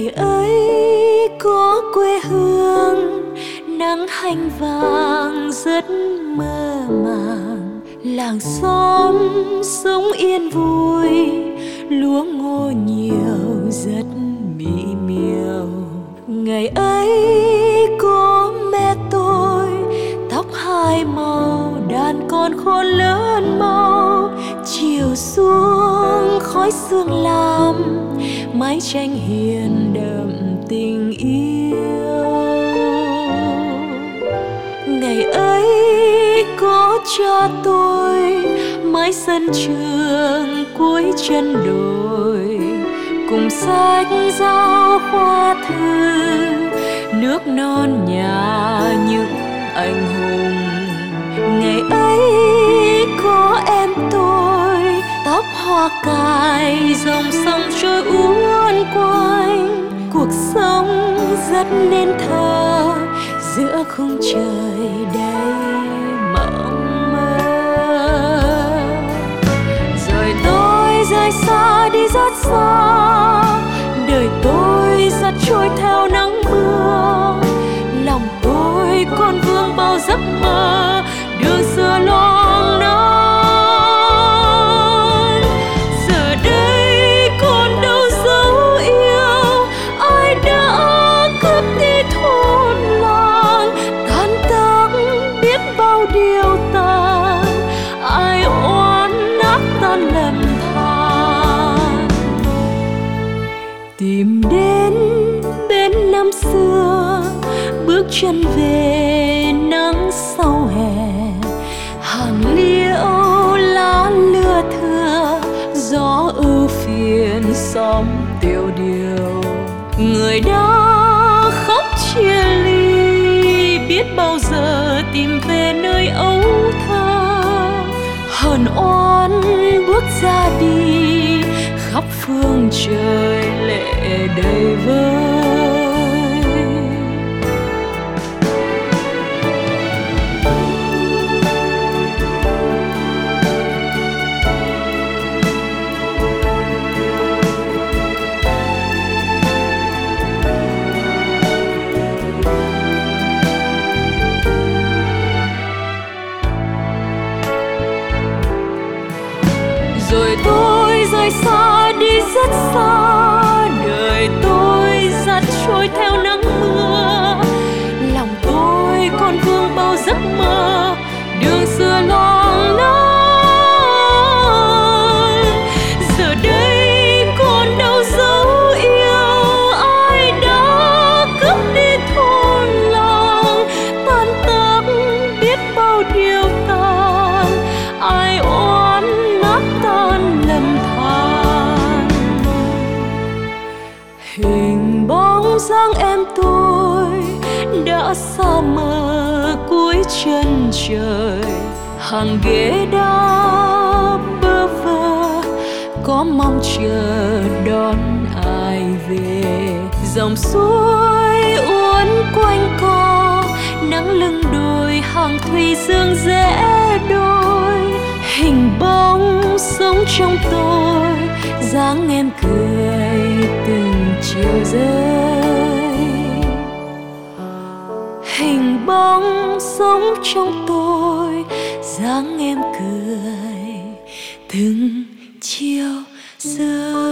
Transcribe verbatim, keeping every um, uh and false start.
Ngày ấy có quê hương nắng hanh vàng rất mơ màng, làng xóm sống yên vui, lúa ngô nhiều rất mỹ miều. Ngày ấy có mẹ tôi tóc hai màu, đàn con khôn lớn mau. Chiều xuống khói sương lam, mái tranh hiền đậm tình yêu. Ngày ấy có cha tôi mái sân trường cuối chân đồi, cùng sách giáo khoa thư, nước non nhà những anh hùng. Ngày ấy có em tôi tóc hoa cài, dòng sông trôi uốn quanh. Cuộc sống rất nên thơ giữa khung trời đầy mộng mơ. Rồi tôi rời xa đi rất xa, đời tôi dạt trôi theo nắng mưa. Lòng tôi còn vương bao giấc mơ, đường xưa loang nắng. Giờ đây còn đâu dấu yêu, ai đã cướp đi thôn làng. Tan tác biết bao điều tàn, ai oán nát tan lầm than. Tìm đến bên năm xưa, bước chân về nắng sau hè. Hàng liễu lá lưa thưa, gió ưu phiền xóm tiêu điều. Người đã khóc chia ly, biết bao giờ tìm về nơi ấu thơ. Hờn oán bước ra đi, khắp phương trời lệ đầy vơi. Rồi tôi rời xa đi rất xa, đời tôi dạt trôi theo nắng mưa. Lòng tôi còn vương bao giấc mơ, đường xưa loang nắng. Giờ đây còn đâu dấu yêu, ai đã cướp đi thôn làng. Tan tác biết bao điều tàn, ai oán nát tan lầm than. Hình bóng dáng em tôi đã xa mờ cuối chân trời. Hàng ghế đá bơ vơ, có mong chờ đón ai về. Dòng suối uốn quanh co, nắng lưng đồi hàng thủy dương rẽ đôi. Hình bóng sống trong tôi, dáng em cười từng chiều rơi. Hình bóng sống trong tôi, dáng em cười từng chiều rơi.